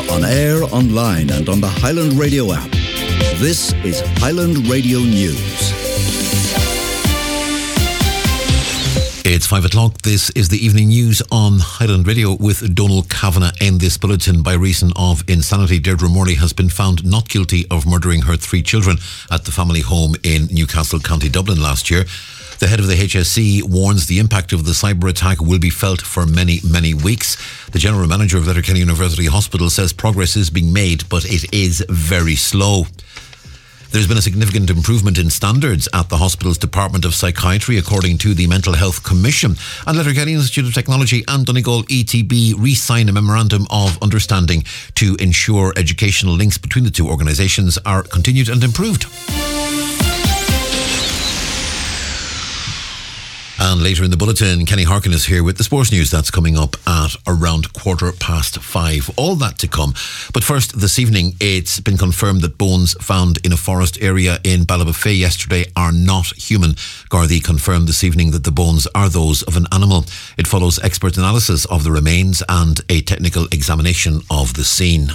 On air, online and on the Highland Radio app. This is Highland Radio News. It's 5 o'clock. This is the evening news on Highland Radio with Donal Kavanagh. In this bulletin, by reason of insanity, Deirdre Morley has been found not guilty of murdering her 3 children at the family home in Newcastle, County Dublin last year. The head of the HSE warns the impact of the cyber attack will be felt for many, many weeks. The general manager of Letterkenny University Hospital says progress is being made, but it is very slow. There's been a significant improvement in standards at the hospital's Department of Psychiatry, according to the Mental Health Commission. And Letterkenny Institute of Technology and Donegal ETB re-sign a memorandum of understanding to ensure educational links between the two organisations are continued and improved. And later in the bulletin, Kenny Harkin is here with the sports news that's coming up at around 5:15. All that to come. But first, this evening, it's been confirmed that bones found in a forest area in Ballybofey yesterday are not human. Gardaí confirmed this evening that the bones are those of an animal. It follows expert analysis of the remains and a technical examination of the scene.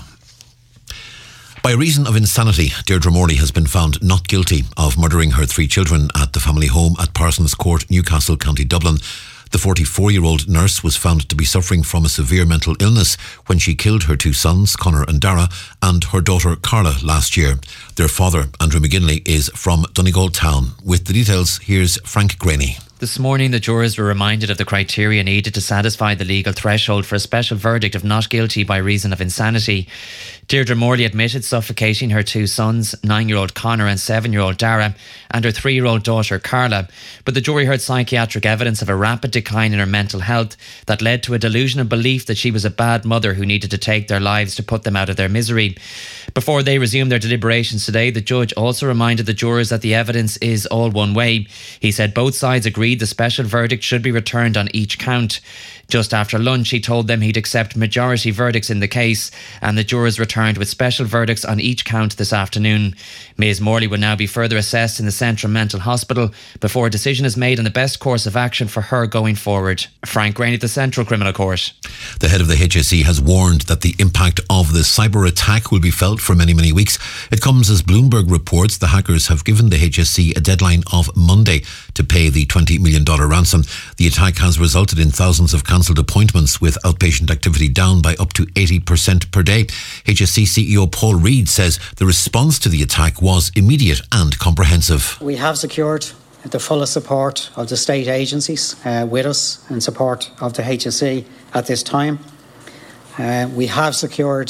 By reason of insanity, Deirdre Morley has been found not guilty of murdering her 3 children at the family home at Parsons Court, Newcastle, County Dublin. The 44-year-old nurse was found to be suffering from a severe mental illness when she killed her 2 sons, Conor and Dara, and her daughter Carla last year. Their father, Andrew McGinley, is from Donegal town. With the details, here's Frank Graney. This morning, the jurors were reminded of the criteria needed to satisfy the legal threshold for a special verdict of not guilty by reason of insanity. Deirdre Morley admitted suffocating her 2 sons, 9-year-old Conor and 7-year-old Dara, and her 3-year-old daughter Carla. But the jury heard psychiatric evidence of a rapid decline in her mental health that led to a delusion of belief that she was a bad mother who needed to take their lives to put them out of their misery. Before they resumed their deliberations today, the judge also reminded the jurors that the evidence is all one way. He said both sides agreed the special verdict should be returned on each count. Just after lunch, he told them he'd accept majority verdicts in the case, and the jurors returned with special verdicts on each count this afternoon. Ms Morley will now be further assessed in the Central Mental Hospital before a decision is made on the best course of action for her going forward. Frank Graney at the Central Criminal Court. The head of the HSE has warned that the impact of the cyber attack will be felt for many, many weeks. It comes as Bloomberg reports the hackers have given the HSE a deadline of Monday to pay the $20 million ransom. The attack has resulted in thousands of cancelled appointments, with outpatient activity down by up to 80% per day. HSE CEO Paul Reid says the response to the attack was immediate and comprehensive. We have secured the fullest support of the state agencies with us in support of the HSE at this time. We have secured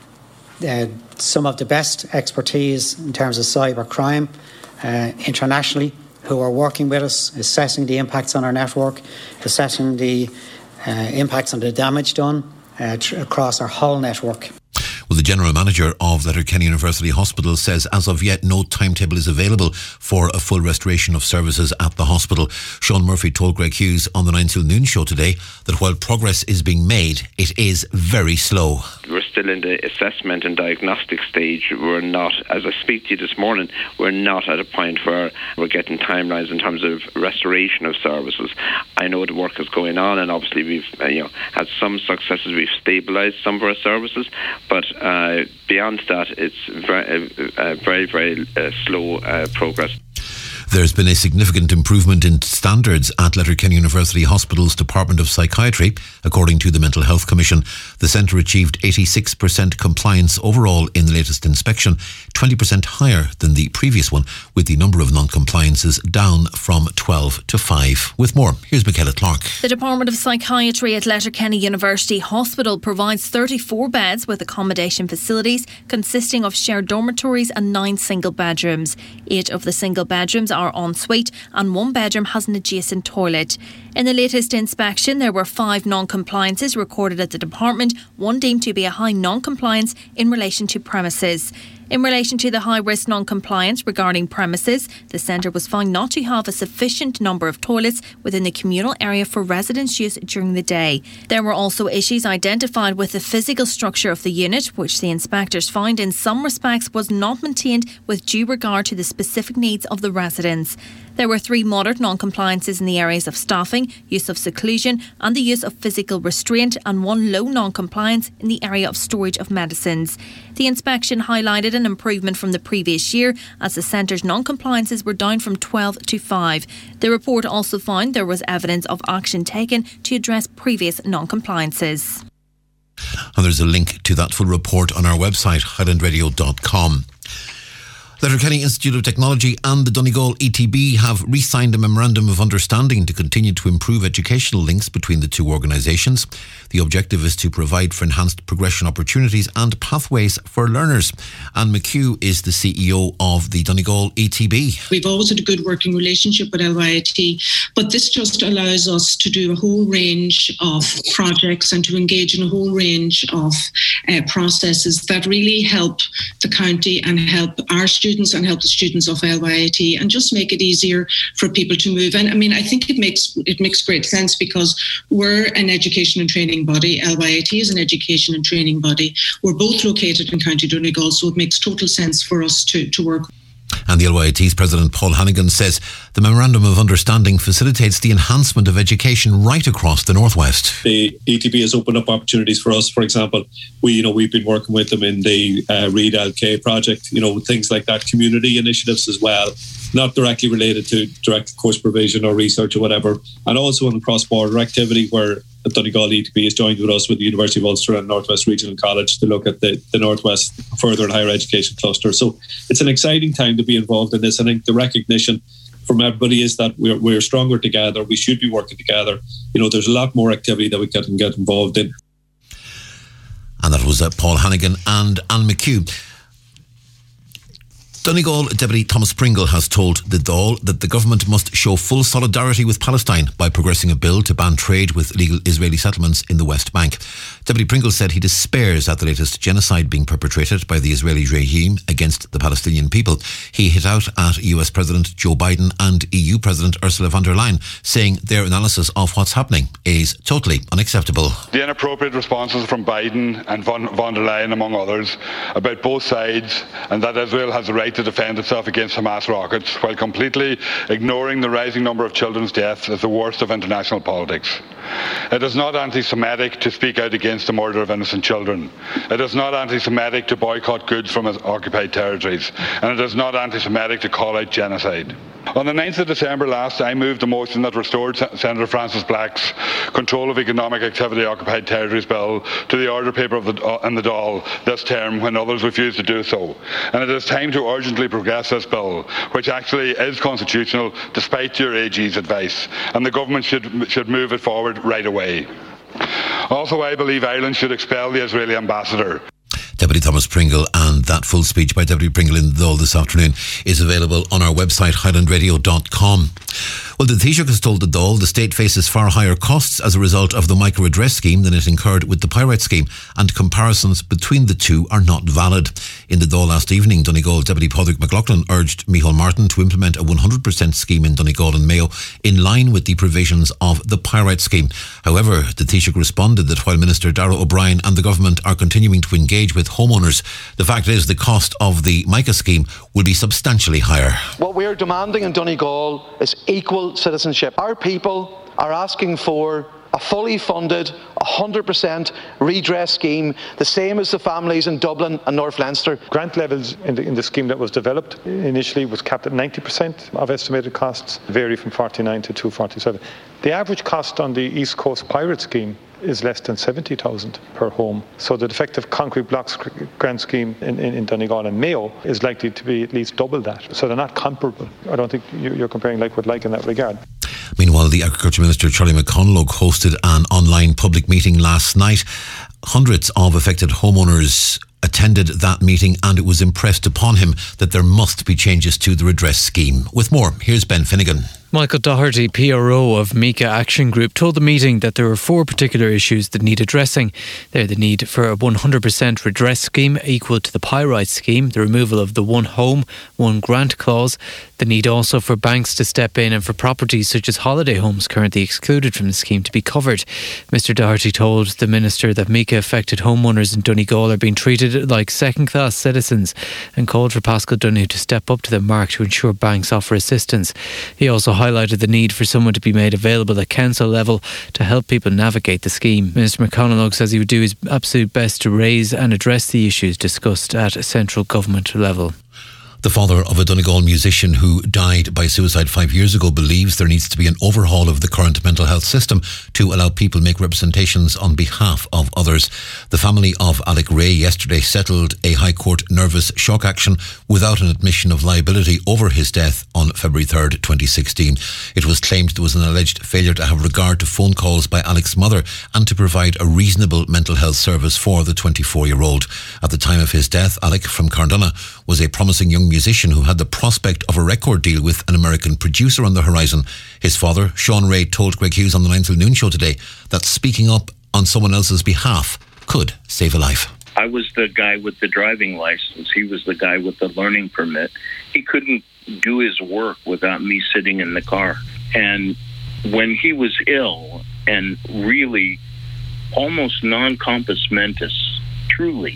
some of the best expertise in terms of cyber crime internationally, who are working with us, assessing the impacts on our network, assessing the impacts on the damage done across our whole network. Well, the general manager of Letterkenny University Hospital says as of yet no timetable is available for a full restoration of services at the hospital. Sean Murphy told Greg Hughes on the 9 till noon show today that while progress is being made, it is very slow. We're still in the assessment and diagnostic stage. We're not, as I speak to you this morning, we're not at a point where we're getting timelines in terms of restoration of services. I know the work is going on, and obviously we've had some successes. We've stabilised some of our services, but beyond that, it's very slow progress. There's been a significant improvement in standards at Letterkenny University Hospital's Department of Psychiatry, according to the Mental Health Commission. The centre achieved 86% compliance overall in the latest inspection, 20% higher than the previous one, with the number of non-compliances down from 12 to 5. With more, here's Michaela Clark. The Department of Psychiatry at Letterkenny University Hospital provides 34 beds with accommodation facilities consisting of shared dormitories and 9 single bedrooms. 8 of the single bedrooms are en suite and 1 bedroom has an adjacent toilet. In the latest inspection, there were 5 non-compliances recorded at the department, 1 deemed to be a high non-compliance in relation to premises. In relation to the high-risk non-compliance regarding premises, the centre was found not to have a sufficient number of toilets within the communal area for residents' use during the day. There were also issues identified with the physical structure of the unit, which the inspectors found in some respects was not maintained with due regard to the specific needs of the residents. There were 3 moderate non-compliances in the areas of staffing, use of seclusion and the use of physical restraint, and 1 low non-compliance in the area of storage of medicines. The inspection highlighted an improvement from the previous year as the centre's non-compliances were down from 12 to 5. The report also found there was evidence of action taken to address previous non-compliances. And there's a link to that full report on our website, highlandradio.com. Letterkenny Institute of Technology and the Donegal ETB have re-signed a memorandum of understanding to continue to improve educational links between the two organisations. The objective is to provide for enhanced progression opportunities and pathways for learners. Anne McHugh is the CEO of the Donegal ETB. We've always had a good working relationship with LYIT, but this just allows us to do a whole range of projects and to engage in a whole range of processes that really help the county and help our students and help the students of LYIT and just make it easier for people to move. And I mean, I think it makes great sense because we're an education and training body. LYIT is an education and training body. We're both located in County Donegal, so it makes total sense for us to work. And the LYIT's President Paul Hannigan says the Memorandum of Understanding facilitates the enhancement of education right across the Northwest. The ETB has opened up opportunities for us. For example, we've been working with them in the Read LK project, things like that, community initiatives as well, not directly related to direct course provision or research or whatever. And also in cross-border activity where the Donegal ETB has joined with us with the University of Ulster and Northwest Regional College to look at the Northwest further and higher education cluster. So it's an exciting time to be involved in this. I think the recognition from everybody is that we're stronger together. We should be working together. There's a lot more activity that we can get involved in. And that was Paul Hannigan and Anne McHugh. Donegal Deputy Thomas Pringle has told the Dáil that the government must show full solidarity with Palestine by progressing a bill to ban trade with illegal Israeli settlements in the West Bank. Deputy Pringle said he despairs at the latest genocide being perpetrated by the Israeli regime against the Palestinian people. He hit out at US President Joe Biden and EU President Ursula von der Leyen, saying their analysis of what's happening is totally unacceptable. The inappropriate responses from Biden and von der Leyen, among others, about both sides and that Israel has the right to defend itself against Hamas rockets, while completely ignoring the rising number of children's deaths, is the worst of international politics. It is not anti-Semitic to speak out against the murder of innocent children. It is not anti-Semitic to boycott goods from occupied territories. And it is not anti-Semitic to call out genocide. On the 9th of December last, I moved a motion that restored Senator Francis Black's Control of Economic Activity Occupied Territories Bill to the order paper in the Dáil this term when others refused to do so. And it is time to urgently progress this bill, which actually is constitutional despite your AG's advice. And the government should move it forward right away. Also, I believe Ireland should expel the Israeli ambassador. Deputy Thomas Pringle, and that full speech by Deputy Pringle in the Dáil this afternoon is available on our website, highlandradio.com. Well, the Taoiseach has told the Dáil the state faces far higher costs as a result of the micro-redress scheme than it incurred with the Pyrite scheme, and comparisons between the two are not valid. In the Dáil last evening, Donegal Deputy Padraig McLaughlin urged Micheál Martin to implement a 100% scheme in Donegal and Mayo in line with the provisions of the Pyrite scheme. However, the Taoiseach responded that while Minister Darragh O'Brien and the government are continuing to engage with homeowners, the fact is the cost of the MICA scheme will be substantially higher. What we are demanding in Donegal is equal citizenship. Our people are asking for a fully funded 100% redress scheme, the same as the families in Dublin and North Leinster. Grant levels in the scheme that was developed initially was capped at 90% of estimated costs, vary from 49 to 247. The average cost on the East Coast Pirate scheme is less than 70,000 per home. So the effective concrete blocks grant scheme in Donegal and Mayo is likely to be at least double that. So they're not comparable. I don't think you're comparing like with like in that regard. Meanwhile, the Agriculture Minister Charlie McConalogue hosted an online public meeting last night. Hundreds of affected homeowners attended that meeting, and it was impressed upon him that there must be changes to the redress scheme. With more, here's Ben Finnegan. Michael Doherty, PRO of MICA Action Group, told the meeting that there are 4 particular issues that need addressing. They're the need for a 100% redress scheme equal to the Pyrite scheme, the removal of the one home, one grant clause, the need also for banks to step in and for properties such as holiday homes currently excluded from the scheme to be covered. Mr Doherty told the Minister that MICA affected homeowners in Donegal are being treated treated like second-class citizens and called for Paschal Donohoe to step up to the mark to ensure banks offer assistance. He also highlighted the need for someone to be made available at council level to help people navigate the scheme. Minister McConalogue says he would do his absolute best to raise and address the issues discussed at a central government level. The father of a Donegal musician who died by suicide 5 years ago believes there needs to be an overhaul of the current mental health system to allow people to make representations on behalf of others. The family of Alec Ray yesterday settled a High Court nervous shock action without an admission of liability over his death on February 3rd, 2016. It was claimed there was an alleged failure to have regard to phone calls by Alec's mother and to provide a reasonable mental health service for the 24-year-old. At the time of his death, Alec from Cardona was a promising young musician who had the prospect of a record deal with an American producer on the horizon. His father, Sean Ray, told Greg Hughes on the 9 till noon show today that speaking up on someone else's behalf could save a life. I was the guy with the driving license. He was the guy with the learning permit. He couldn't do his work without me sitting in the car. And when he was ill and really almost non-compos mentis, truly,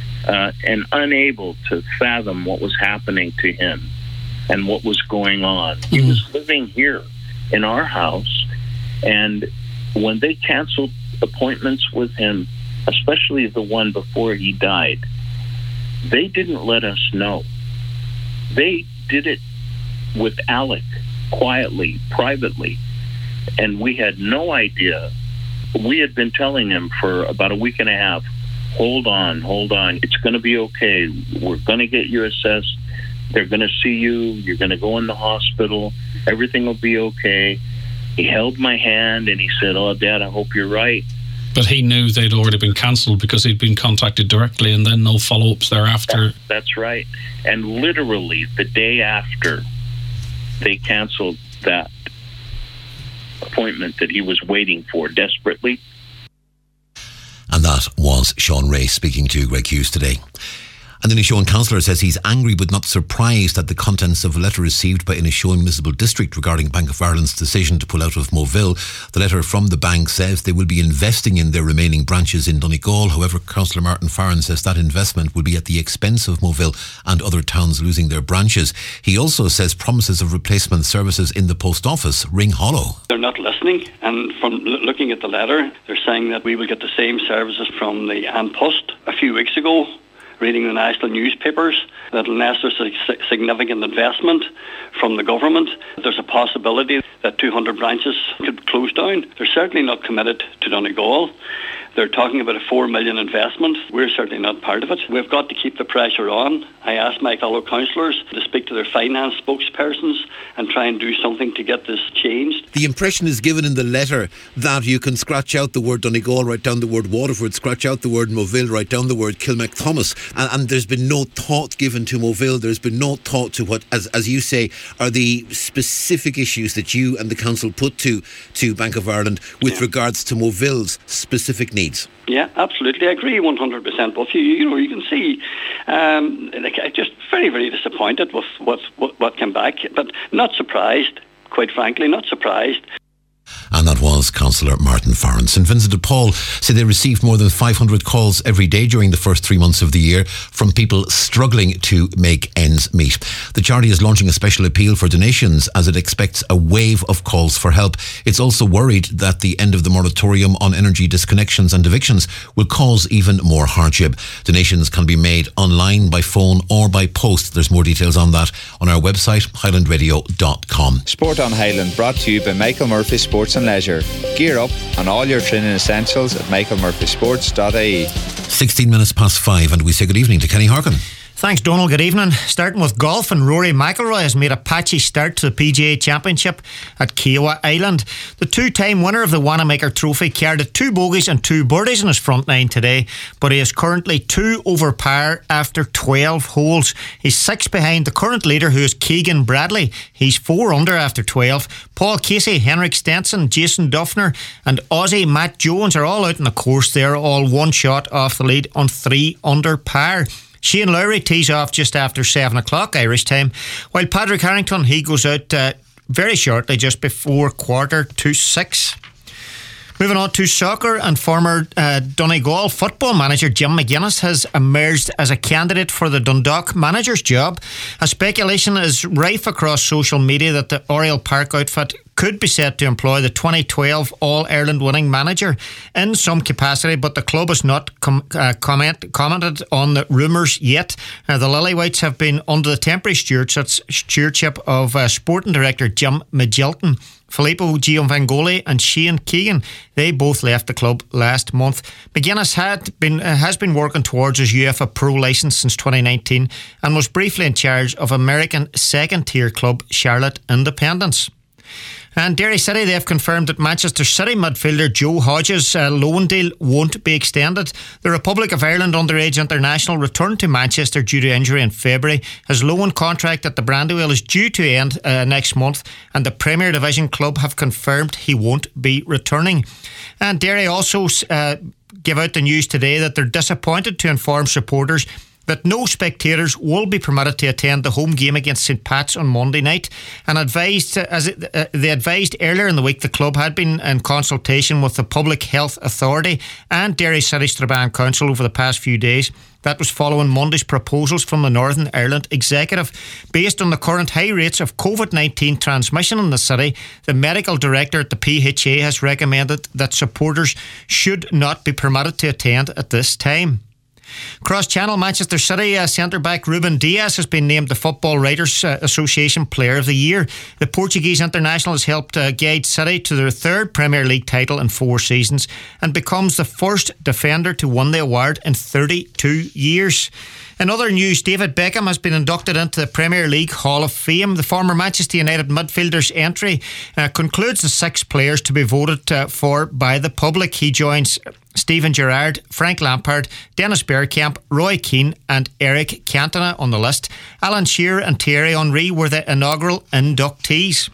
and unable to fathom what was happening to him and what was going on. He was living here in our house, and when they canceled appointments with him, especially the one before he died, they didn't let us know. They did it with Alec, quietly, privately, and we had no idea. We had been telling him for about a week and a half, hold on. It's going to be okay. We're going to get you assessed. They're going to see you. You're going to go in the hospital. Everything will be okay. He held my hand and he said, "Oh, Dad, I hope you're right." But he knew they'd already been cancelled because he'd been contacted directly and then no follow-ups thereafter. That's right. And literally the day after they cancelled that appointment that he was waiting for desperately. And that was Sean Ray speaking to Greg Hughes today. And the Inishowen councillor says he's angry but not surprised at the contents of a letter received by Inishowen Municipal District regarding Bank of Ireland's decision to pull out of Moville. The letter from the bank says they will be investing in their remaining branches in Donegal. However, Councillor Martin Farron says that investment will be at the expense of Moville and other towns losing their branches. He also says promises of replacement services in the post office ring hollow. They're not listening, and from looking at the letter, they're saying that we will get the same services from the An Post. A few weeks ago, reading the national newspapers, that unless there's a significant investment from the government, there's a possibility that 200 branches could close down. They're certainly not committed to Donegal. They're talking about a 4 million investment. We're certainly not part of it. We've got to keep the pressure on. I asked my fellow councillors to speak to their finance spokespersons and try and do something to get this changed. The impression is given in the letter that you can scratch out the word Donegal, write down the word Waterford, scratch out the word Moville, write down the word Kilmacthomas, and there's been no thought given to Moville. There's been no thought to what, as you say, are the specific issues that you and the council put to Bank of Ireland with regards to Moville's specific needs. Yeah, absolutely. I agree 100% with you. You know, you can see, just very, very disappointed with what came back, but not surprised, quite frankly, not surprised. And that was Councillor Martin Farron. St Vincent de Paul said they received more than 500 calls every day during the first 3 months of the year from people struggling to make ends meet. The charity is launching a special appeal for donations as it expects a wave of calls for help. It's also worried that the end of the moratorium on energy disconnections and evictions will cause even more hardship. Donations can be made online, by phone or by post. There's more details on that on our website, highlandradio.com. Sport on Highland brought to you by Michael Murphy Sports and Leisure. Gear up on all your training essentials at michaelmurphysports.ie. 16 minutes past 5 and we say good evening to Kenny Harkin. Thanks, Donald. Good evening. Starting with golf, and Rory McIlroy has made a patchy start to the PGA Championship at Kiowa Island. The two-time winner of the Wanamaker Trophy carried 2 bogeys and 2 birdies in his front nine today, but he is currently 2 over par after 12 holes. He's 6 behind the current leader, who is Keegan Bradley. He's 4 under after 12. Paul Casey, Henrik Stenson, Jason Duffner and Aussie Matt Jones are all out on the course. They're all 1 shot off the lead on 3 under par. Shane Lowry tees off just after 7 o'clock Irish time, while Padraig Harrington, he goes out very shortly, just before 6:15. Moving on to soccer, and former Donegal football manager Jim McGuinness has emerged as a candidate for the Dundalk manager's job. A speculation is rife across social media that the Oriel Park outfit could be set to employ the 2012 All-Ireland winning manager in some capacity, but the club has not commented on the rumours yet. The Lilywhites have been under the temporary stewardship of sporting director Jim Magilton. Filippo Giovanvangoli and Shane Keegan, they both left the club last month. McGuinness has been working towards his UEFA Pro licence since 2019 and was briefly in charge of American second-tier club Charlotte Independence. And Derry City, they've confirmed that Manchester City midfielder Joe Hodges' loan deal won't be extended. The Republic of Ireland underage international returned to Manchester due to injury in February. His loan contract at the Brandywell is due to end next month, and the Premier Division club have confirmed he won't be returning. And Derry also gave out the news today that they're disappointed to inform supporters that no spectators will be permitted to attend the home game against St Pat's on Monday night, and they advised earlier in the week the club had been in consultation with the Public Health Authority and Derry City Strabane Council over the past few days. That was following Monday's proposals from the Northern Ireland Executive. Based on the current high rates of COVID-19 transmission in the city, the medical director at the PHA has recommended that supporters should not be permitted to attend at this time. Cross-channel, Manchester City centre-back Ruben Dias has been named the Football Writers Association Player of the Year. The Portuguese international has helped guide City to their third Premier League title in 4 seasons and becomes the first defender to win the award in 32 years. In other news, David Beckham has been inducted into the Premier League Hall of Fame. The former Manchester United midfielder's entry concludes the 6 players to be voted for by the public. He joins Steven Gerrard, Frank Lampard, Dennis Bergkamp, Roy Keane and Eric Cantona on the list. Alan Shearer and Thierry Henry were the inaugural inductees.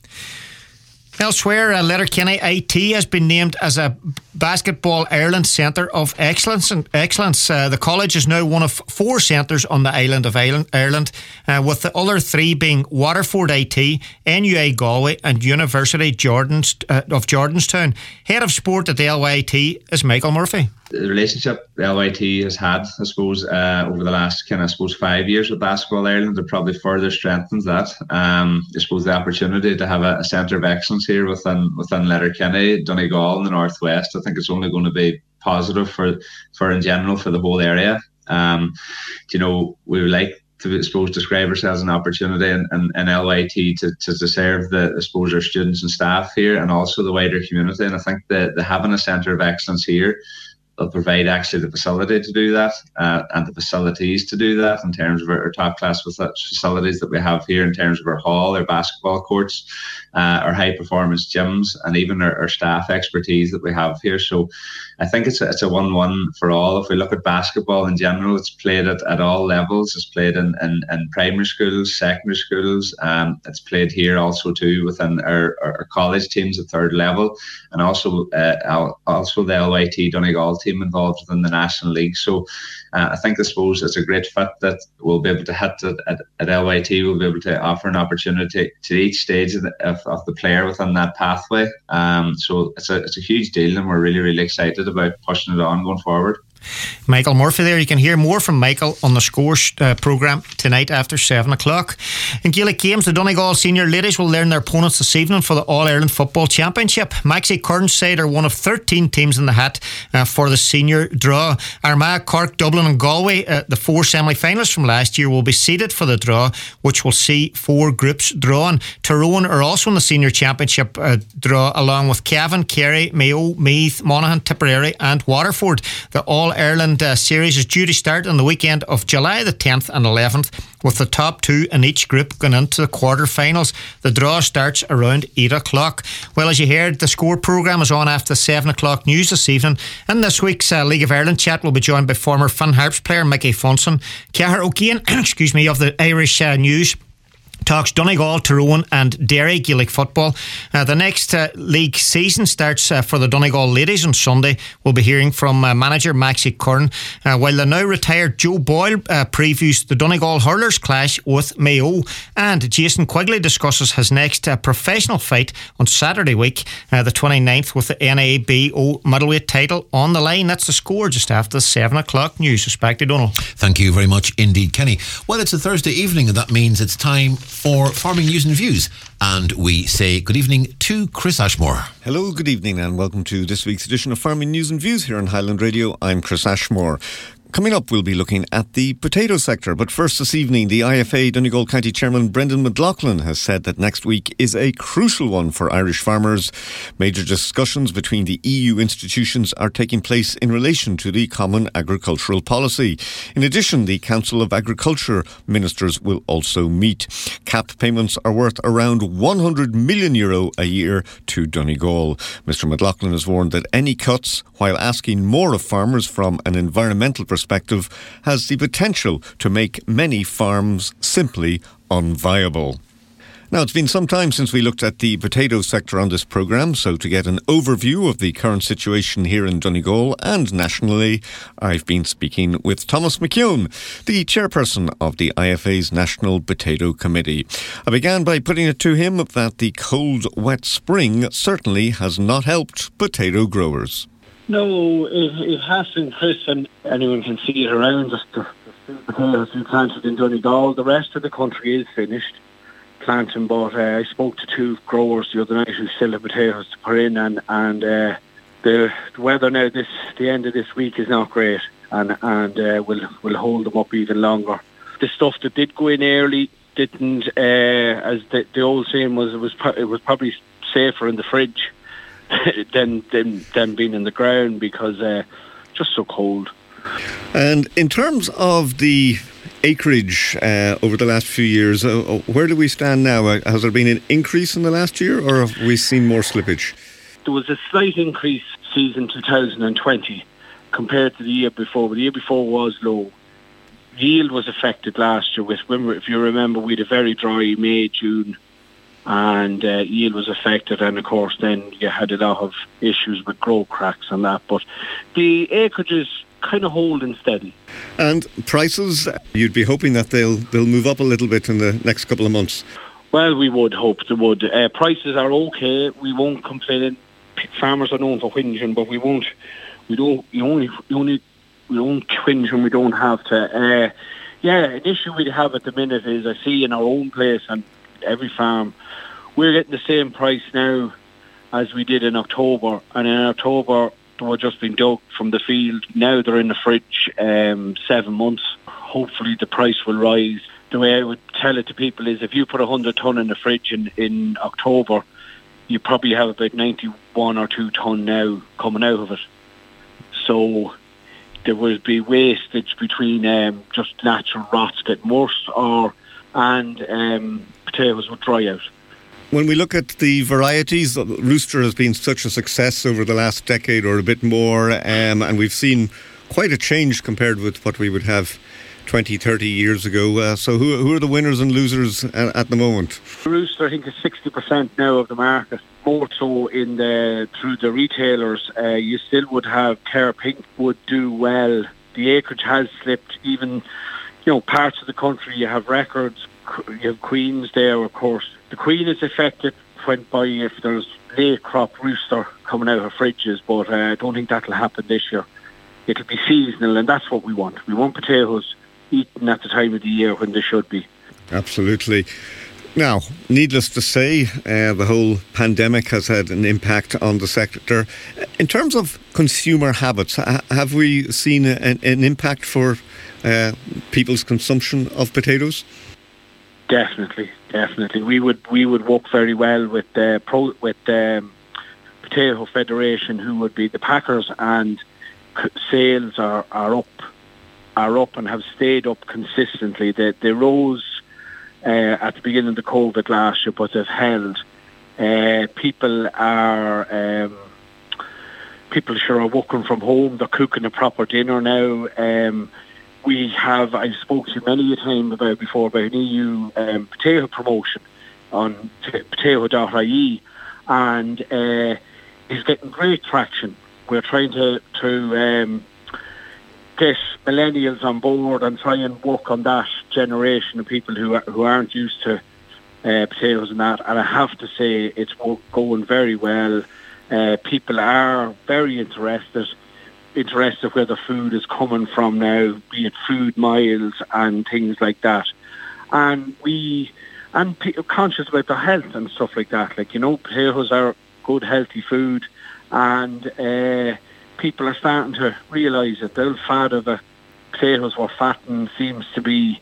Elsewhere, Letterkenny IT has been named as a Basketball Ireland Centre of Excellence. The college is now one of 4 centres on the island of Ireland, with the other 3 being Waterford IT, NUI Galway and University of Jordanstown. Head of Sport at the LYT is Michael Murphy. The relationship the LYT has had, I suppose, over the last 5 years with Basketball Ireland, it probably further strengthens that. I suppose the opportunity to have a centre of excellence here within Letterkenny, Donegal and the Northwest, I think it's only going to be positive for in general for the whole area. We would like to, I suppose, describe ourselves as an opportunity in LYT to serve our students and staff here and also the wider community. And I think that having a centre of excellence here will provide actually the facility to do that and the facilities to do that in terms of our top class facilities that we have here in terms of our hall, our basketball courts, our high performance gyms and even our staff expertise that we have here. So I think it's a 1-1 for all. If we look at basketball in general, it's played at all levels. It's played in primary schools, secondary schools. It's played here also too within our college teams at third level, and also the LYT Donegal team involved within the National League. So I think, I suppose, it's a great fit that we'll be able to hit at LYT. We'll be able to offer an opportunity to each stage of the player within that pathway. So it's a huge deal, and we're really, really excited about pushing it on going forward. Michael Murphy there. You can hear more from Michael on the Scores programme tonight after 7 o'clock. In Gaelic games, the Donegal senior ladies will learn their opponents this evening for the All-Ireland Football Championship. Maxie Kern's side are one of 13 teams in the hat for the senior draw. Armagh, Cork, Dublin and Galway, the 4 semi-finalists from last year, will be seeded for the draw, which will see 4 groups drawn. Tyrone are also in the senior championship draw, along with Cavan, Kerry, Mayo, Meath, Monaghan, Tipperary and Waterford. The All-Ireland series is due to start on the weekend of July the 10th and 11th, with the top 2 in each group going into the quarter-finals. The draw starts around 8 o'clock. Well, as you heard, the Score programme is on after the 7 o'clock news this evening. In this week's League of Ireland chat, we'll be joined by former Finn Harps player Mickey Funson, Cahir O'Kane, of the Irish News, talks Donegal, Tyrone and Derry Gaelic football. The next league season starts for the Donegal ladies on Sunday. We'll be hearing from manager Maxie Curran, while the now retired Joe Boyle previews the Donegal hurlers clash with Mayo, and Jason Quigley discusses his next professional fight on Saturday week, the 29th, with the NABO middleweight title on the line. That's the score just after the 7 o'clock news. Respect, Donald. Thank you very much indeed, Kenny. Well, it's a Thursday evening, and that means it's time for Farming News and Views. And we say good evening to Chris Ashmore. Hello, good evening, and welcome to this week's edition of Farming News and Views here on Highland Radio. I'm Chris Ashmore. Coming up, we'll be looking at the potato sector. But first this evening, the IFA Donegal County Chairman Brendan McLaughlin has said that next week is a crucial one for Irish farmers. Major discussions between the EU institutions are taking place in relation to the Common Agricultural Policy. In addition, the Council of Agriculture Ministers will also meet. CAP payments are worth around €100 million a year to Donegal. Mr McLaughlin has warned that any cuts, while asking more of farmers from an environmental perspective, has the potential to make many farms simply unviable. Now, it's been some time since we looked at the potato sector on this programme, so to get an overview of the current situation here in Donegal and nationally, I've been speaking with Thomas McKeown, the chairperson of the IFA's National Potato Committee. I began by putting it to him that the cold, wet spring certainly has not helped potato growers. No, it hasn't, Chris, and anyone can see it around us. The potatoes we planted in Donegal, the rest of the country is finished planting, but I spoke to two growers the other night who still have potatoes to put in, and the weather now, the end of this week is not great, and will hold them up even longer. The stuff that did go in early didn't, as the old saying was, it was probably safer in the fridge than being in the ground, because just so cold. And in terms of the acreage over the last few years, where do we stand now? Has there been an increase in the last year, or have we seen more slippage? There was a slight increase season 2020 compared to the year before, but the year before was low. Yield was affected last year if you remember, we had a very dry May, June, and yield was affected, and of course then you had a lot of issues with grow cracks and that, but the acreage is kind of holding steady. And prices, you'd be hoping that they'll move up a little bit in the next couple of months? Well, we would hope they would. Prices are okay, we won't complain. Farmers are known for whinging, but we won't whinge when we don't have to. An issue we have at the minute is, I see in our own place and every farm, we're getting the same price now as we did in October, and in October they were just being dug from the field. Now they're in the fridge 7 months. Hopefully the price will rise. The way I would tell it to people is, if you put 100 tonne in the fridge in October, you probably have about 91 or 2 tonne now coming out of it. So there will be wastage between just natural rots getting worse, and potatoes would dry out. When we look at the varieties, Rooster has been such a success over the last decade or a bit more, and we've seen quite a change compared with what we would have 20, 30 years ago. So who are the winners and losers at the moment? Rooster, I think, is 60% now of the market, more so through the retailers. You still would have Care Pink would do well. The acreage has slipped. Even, parts of the country, you have records. You have Queens there, of course. The Queen is affected if there's late crop Rooster coming out of fridges, but I don't think that'll happen this year. It'll be seasonal, and that's what we want. We want potatoes eaten at the time of the year when they should be. Absolutely. Now, needless to say, the whole pandemic has had an impact on the sector. In terms of consumer habits, have we seen an impact for people's consumption of potatoes? Definitely. We would work very well with Potato Federation, who would be the packers, and sales are up and have stayed up consistently. They rose at the beginning of the COVID last year, but they've held. People are working from home. They're cooking a proper dinner now. I've spoken to you many a time before about an EU potato promotion on potato.ie, and it's getting great traction. We're trying to get millennials on board and try and work on that generation of people who aren't used to potatoes and that. And I have to say, it's going very well. People are very interested where the food is coming from now, be it food miles and things like that. And conscious about their health and stuff like that. Like, potatoes are good, healthy food, and people are starting to realise that the old fad of the potatoes were fattened seems to be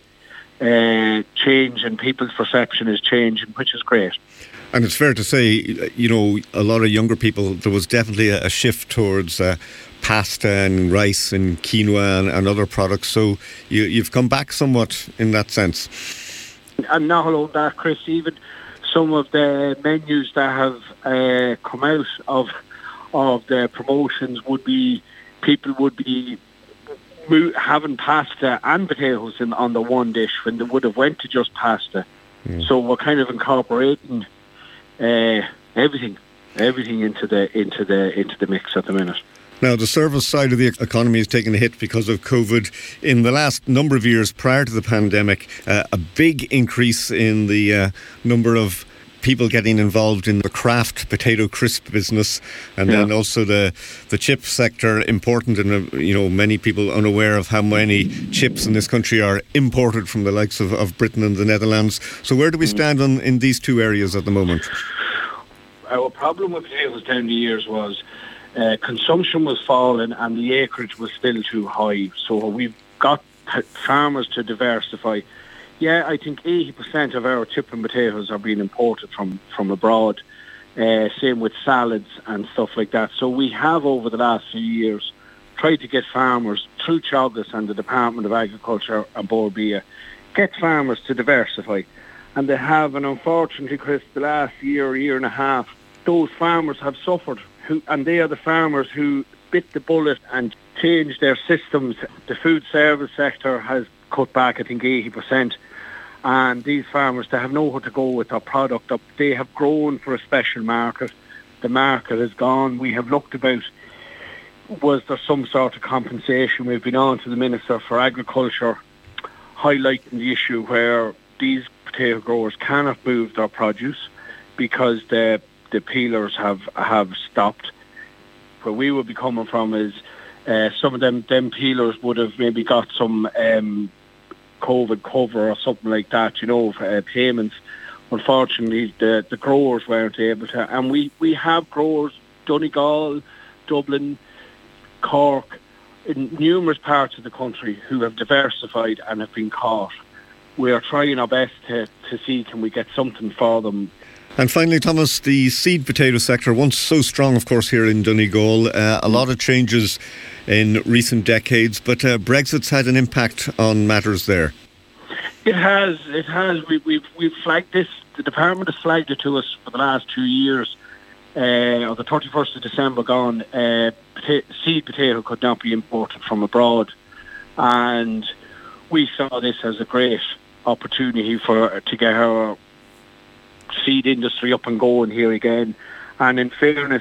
changing. People's perception is changing, which is great. And it's fair to say, a lot of younger people, there was definitely a shift towards pasta and rice and quinoa and other products. So you've come back somewhat in that sense. And not alone that, Chris, even some of the menus that have come out of the promotions would be, people would be having pasta and potatoes on the one dish when they would have went to just pasta. So we're kind of incorporating everything into the mix at the minute. Now, the service side of the economy has taken a hit because of COVID. In the last number of years prior to the pandemic, a big increase in the number of people getting involved in the craft potato crisp business, and then also the chip sector, important, and many people unaware of how many chips in this country are imported from the likes of Britain and the Netherlands. So where do we stand in these two areas at the moment? Our problem with potatoes down the years was consumption was falling and the acreage was still too high. So we've got farmers to diversify. Yeah, I think 80% of our chip and potatoes are being imported from abroad. Same with salads and stuff like that. So we have, over the last few years, tried to get farmers, through Teagasc and the Department of Agriculture and Bord Bia, get farmers to diversify. And they have, and unfortunately, Chris, the last year and a half, those farmers have suffered. And they are the farmers who bit the bullet and changed their systems. The food service sector has cut back, I think, 80%. And these farmers, they have nowhere to go with their product. They have grown for a special market. The market is gone. We have looked about, was there some sort of compensation? We've been on to the Minister for Agriculture, highlighting the issue where these potato growers cannot move their produce because the peelers have stopped. Where we would be coming from is some of them peelers would have maybe got some COVID cover or something like that, payments. Unfortunately, the growers weren't able to. And we have growers, Donegal, Dublin, Cork, in numerous parts of the country who have diversified and have been caught. We are trying our best to see can we get something for them. And finally, Thomas, the seed potato sector, once so strong, of course, here in Donegal, a lot of changes in recent decades, but Brexit's had an impact on matters there. It has. We've flagged this. The department has flagged it to us for the last 2 years. On the 31st of December gone, seed potato could not be imported from abroad, and we saw this as a great opportunity to get our seed industry up and going here again. And in fairness,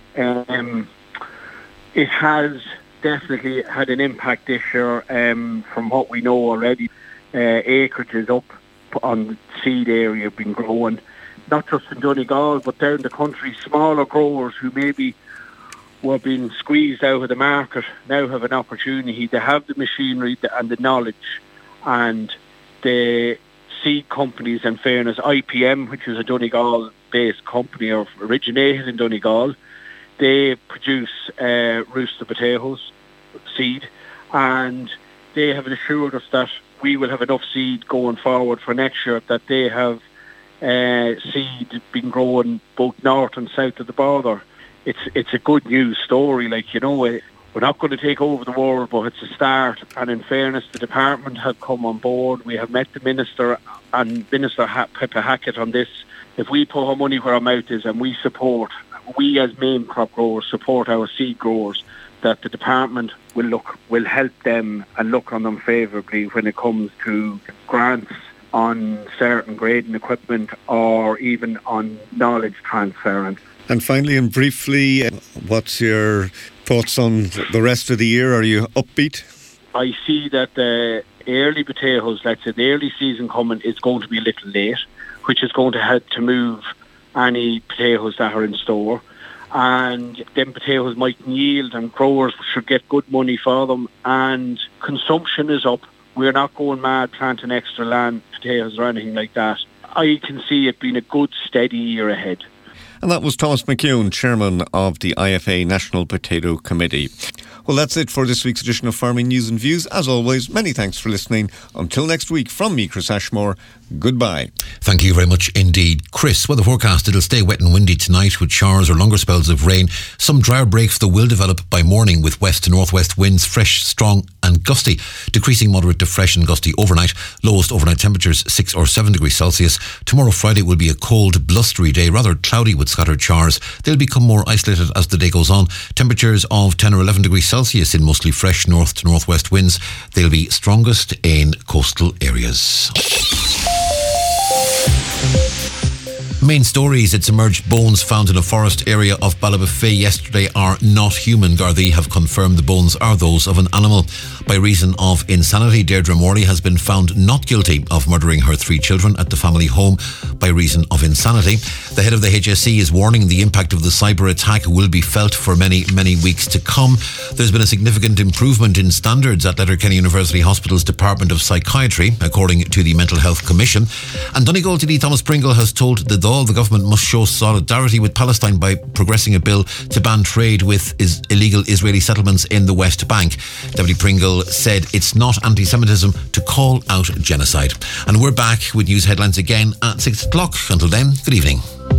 it has definitely had an impact this year. From what we know already, acreage is up on the seed area, been growing, not just in Donegal but down the country. Smaller growers who maybe were being squeezed out of the market now have an opportunity. They have the machinery and the knowledge, and the seed companies, in fairness, IPM, which is a Donegal-based company or originated in Donegal, they produce rooster potatoes seed, and they have assured us that we will have enough seed going forward for next year, that they have seed been growing both north and south of the border. It's a good news story. We're not going to take over the world, but it's a start. And in fairness, the department have come on board. We have met the Minister and Minister Pippa Hackett on this. If we put our money where our mouth is and we as main crop growers support our seed growers, that the department will help them and look on them favourably when it comes to grants on certain grading equipment or even on knowledge transfer. And finally and briefly, what's your thoughts on the rest of the year? Are you upbeat? I see that the early potatoes, let's say the early season coming, is going to be a little late, which is going to help to move any potatoes that are in store. And them potatoes might yield and growers should get good money for them, and consumption is up. We're not going mad planting extra land potatoes or anything like that. I can see it being a good steady year ahead. And that was Thomas McKeown, Chairman of the IFA National Potato Committee. Well, that's it for this week's edition of Farming News and Views. As always, many thanks for listening. Until next week, from me, Chris Ashmore, goodbye. Thank you very much indeed. Chris, weather forecast, it'll stay wet and windy tonight with showers or longer spells of rain. Some drier breaks that will develop by morning with west to northwest winds, fresh, strong and gusty, decreasing moderate to fresh and gusty overnight. Lowest overnight temperatures 6 or 7 degrees Celsius. Tomorrow, Friday, will be a cold, blustery day, rather cloudy with scattered showers. They'll become more isolated as the day goes on. Temperatures of 10 or 11 degrees Celsius in mostly fresh north to northwest winds. They'll be strongest in coastal areas. Main stories. It's emerged bones found in a forest area of Ballybofey yesterday are not human. Gardaí have confirmed the bones are those of an animal. By reason of insanity, Deirdre Morley has been found not guilty of murdering her 3 children at the family home by reason of insanity. The head of the HSE is warning the impact of the cyber attack will be felt for many, many weeks to come. There's been a significant improvement in standards at Letterkenny University Hospital's Department of Psychiatry, according to the Mental Health Commission. And Donegal TD Thomas Pringle has told the Dáil the government must show solidarity with Palestine by progressing a bill to ban trade with illegal Israeli settlements in the West Bank. Deputy Pringle said it's not anti-Semitism to call out genocide. And we're back with news headlines again at 6 o'clock. Until then, good evening.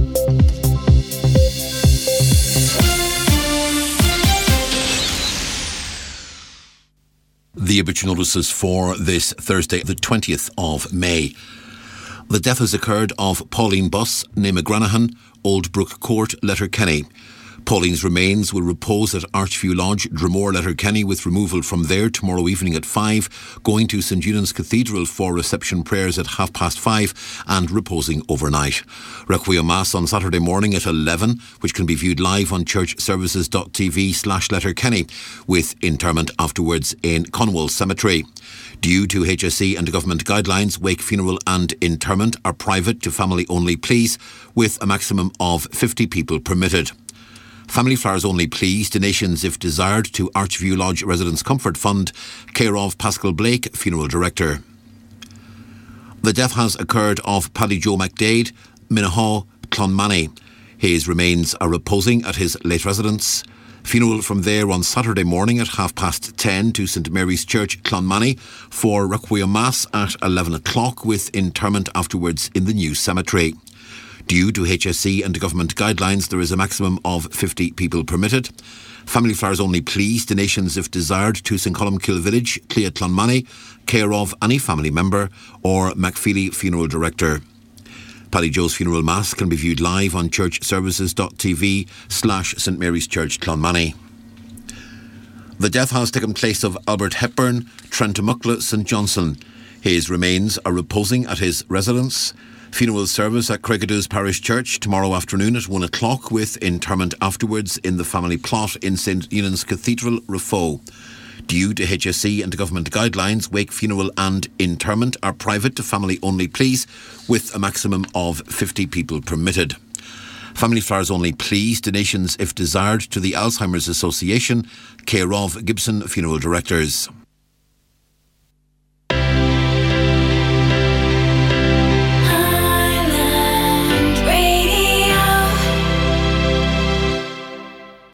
The obituary notices for this Thursday, the 20th of May. The death has occurred of Pauline Buss, née McGranahan, Old Brook Court, Letterkenny. Pauline's remains will repose at Archview Lodge, Dromore, Letterkenny, with removal from there tomorrow evening at 5, going to St Eunan's Cathedral for reception prayers at 5:30 and reposing overnight. Requiem Mass on Saturday morning at 11, which can be viewed live on churchservices.tv/Letterkenny, with interment afterwards in Conwell Cemetery. Due to HSE and government guidelines, wake, funeral and interment are private to family-only pleas, with a maximum of 50 people permitted. Family flowers only please, donations if desired to Archview Lodge Residents Comfort Fund, care of Pascal Blake, Funeral Director. The death has occurred of Paddy Joe McDade, Minahaw, Clonmany. His remains are reposing at his late residence. Funeral from there on Saturday morning at 10:30 to St Mary's Church, Clonmany, for Requiem Mass at 11 o'clock, with interment afterwards in the new cemetery. Due to HSE and government guidelines, there is a maximum of 50 people permitted. Family flowers only please, donations if desired to St Columkill Village, Clea Clonmany, care of any family member or McFeely Funeral Director. Paddy Joe's funeral mass can be viewed live on churchservices.tv/St Mary's Church, Clonmany. The death has taken place of Albert Hepburn, Trentemuckla St Johnson. His remains are reposing at his residence. Funeral service at Craigadoos Parish Church tomorrow afternoon at 1 o'clock, with interment afterwards in the family plot in St Eunan's Cathedral, Raphoe. Due to HSE and government guidelines, wake, funeral and interment are private to family-only pleas, with a maximum of 50 people permitted. Family flowers only please, donations if desired to the Alzheimer's Association, care of Gibson Funeral Directors.